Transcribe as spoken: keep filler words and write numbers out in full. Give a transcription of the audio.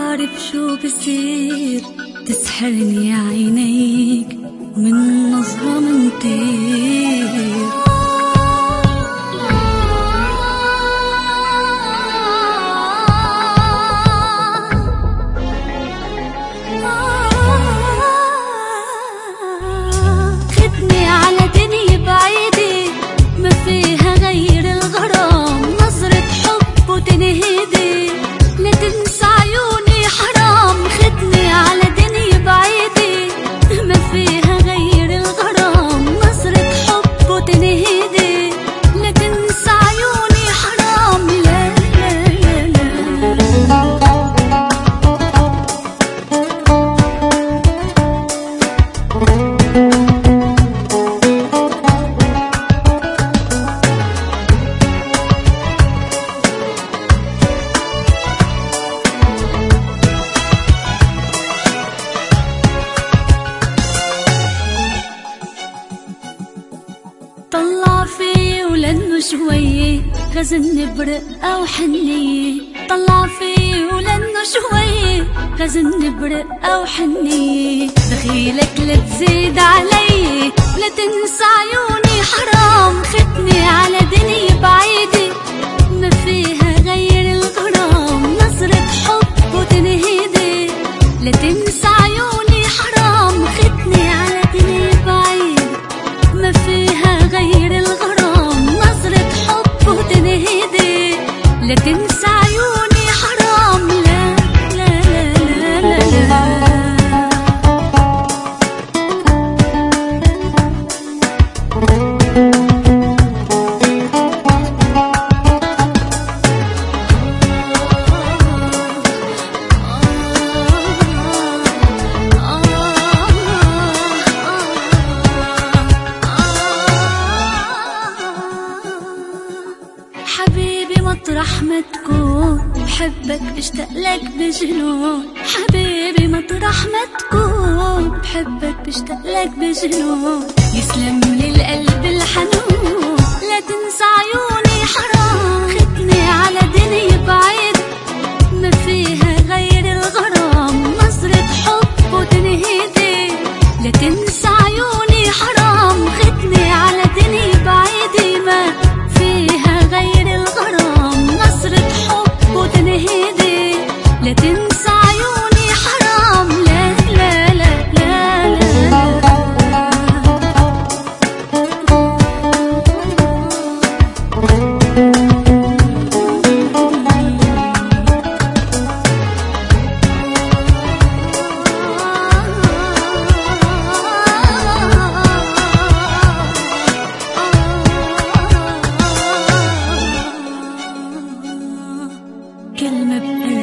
عارف شو بصير، تسحرني عينيك ومن نظرة منطير. خدني على دنيا بعيدة ما فيها غير الغرام، نظرة حب وتنهيدي لا تنسى عيوني حرام. خدني على دنيا بعيدة ما فيها غير الغرام، نظرة حب وتنهيدي لا تنسى عيوني حرام. لا لا لا لا طلع فيي ولانه شوية غزن برقة وحنية. طلع فيي ولانه شوية غزن برقة وحنية. دخيلك لا تزيد علي ولا تنسى عيوني حرام. خدني على دنيا بعيدة ما فيها غير الغرام، نظرة حب وتنهيدي لا تنسى عيوني حرام. خدني على دنيا بعيدة ما فيها غير الغرام، نظرة حب وتنهيدي لا تنسى عيوني حرام. لا لا لا لا لا, لا. حبيبي مطرح ما تكون بحبك بشتاق لك بجنون. حبيبي مطرح ما تكون بحبك بشتاق لك بجنون. يسلم لي القلب الحنون لا تنسى عيوني حرام. خدني على دنيا بعيد ما فيها غير الغرام، نظرة حب وتنهيدي لا تنسى عيوني حرام. خدني على دنيا بعيدة ما فيها غير الغرام، نظرة حب وتنهيدي لا تنسى عيوني حرام. لا لا لا لا لا كلمة بقلبي